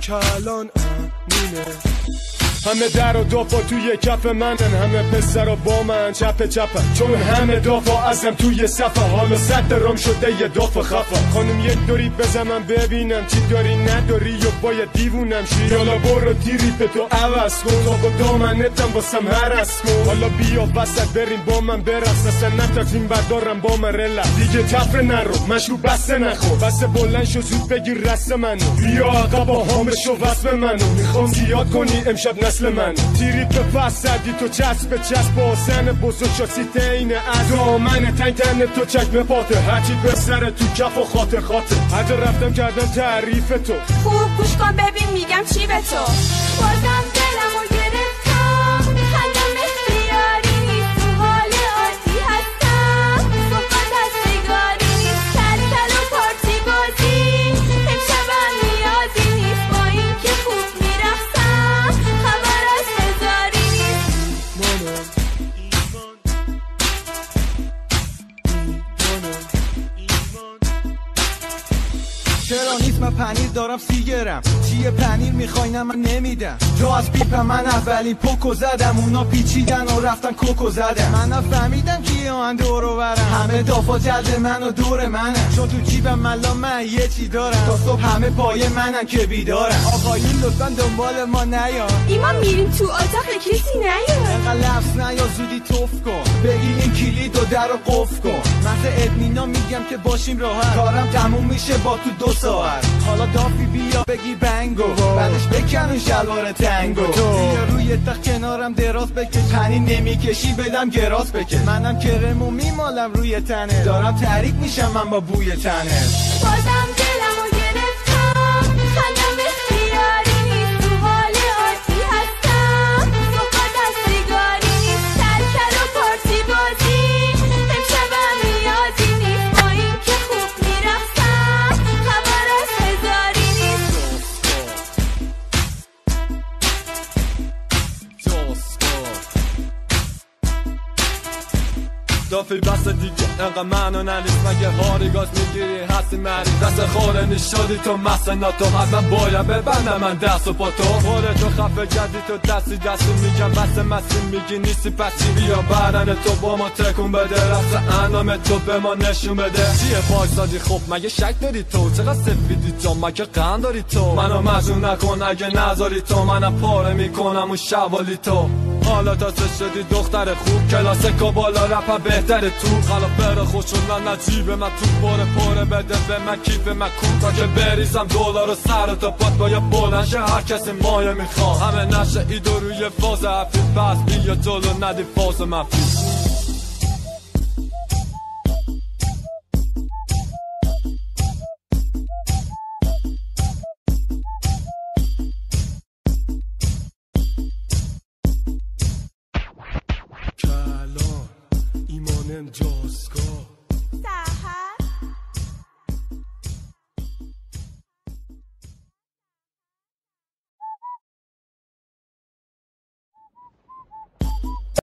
که الان امینه. همه در و دافا توی کف منن، همه پسر با من چپ چپن، چون همه دافا ازم توی صفه. حالا صد رام شده یه دافا خفه. خانم یک دوری بزنم ببینم چی داری نداری یا باید دیوونم شی. یالا برو تیری به تو عوض کن، تا با دامنتم واسم هرس کن. حالا بیا وسط بریم با من برس، اصلا نتاکیم بردارم با من رلا. دیگه تفره نرو مشروب بسته نخور، بسته بلند شو زود بگیر رست منو. بیا عقب آهام شو وصف منو، میخوام زیاد کنی امشب نسل من. تیری به پس زدی تو چسب به چسب، باسن بزرگ شاسیت اینه از دامن تنگ تن تو چکمه پاته. هرچی به سر تو کف و خاطر خاطر، هر جا رفتم کردم تعریف تو. خوب گوش کن ببین میگم چی به تو. بازم دلمو گرفتم، خندم اختیاری نیست، تو حال عادی هستم. صحبت از سیگاری نیست، کل کل و پارتی بازی. امشبم نیازی نیست، با این که خوب میرخصم، خبر از هزاری نیست. چرا نیست من پنیر دارم 30 گرم، چیه پنیر میخوای نه من نمیدم. تو از پیپم من اولین پوکو زدم، اونا پیچیدن و رفتن کوکو زدم. من فهمیدم کیه آن دورو برم، همه دافا جلد من و دور منم، چون تو جیبم ملا من یه چی دارم. تا صبح همه پای منن که بیدارم. آقایون لطفا دنبال ما نیا، ایمان میریم تو اتاق کسی نیا. انقدر لفظ نیا زودی توف کن، بگی این کلید و در رو قفل کن. مثل ادمینا میگم که باشیم راحت، کارم تموم میشه با تو 2 ساعت. حالا دافی بیا بگی بنگو، بعدش بکنون شلوار تنگو. بیا روی تخت کنارم دراز بکش، پنی نمیکشی بدم گراز بکش. منم کرمو میمالم روی تنه، دارم تحریک میشم من با بوی تنه. بازم دلمو گرفتم، خندم اختیاری نیست، تو حال عادی هستم. صحبت از سیگاری نیست، کل کل و پارتی بازی. امشبم نیازی نیست، با این که خوب میرخصم، خبر از هزاری نیست. دافی بس دیگه انقدر منو ننیست، مگه هاری گاز میگیری هستی مریض. دست خوره نشادی تو مسنا تو، حتما باید ببندم من دست و پا تو. خودتو خفه کردی تو دستی میگم بس مسی میگی نیستی پس چی. بیا بدن تو با ما تکون بده، رفت انام تو به ما نشون بده. چیه پایستادی خب مگه شک داری تو، چقدر سفیدی تو مگه قند داری تو. منو مجنون نکن اگه نذاری تو، منم پاره میکنم اون شوالی تو. حالا تازه شدی دختر خوب، کلاسیکا بالا رپا بهتره تو. خلاف بره خوشون نجیب من تو، پاره بده به من کیف من کن. تا که بریزم دلار و سر تا پات باید بلند شه، هر کسی مایه میخواد. همه نشه ایدو روی فاز افید، پس بیا جلو ندی فاز مفید.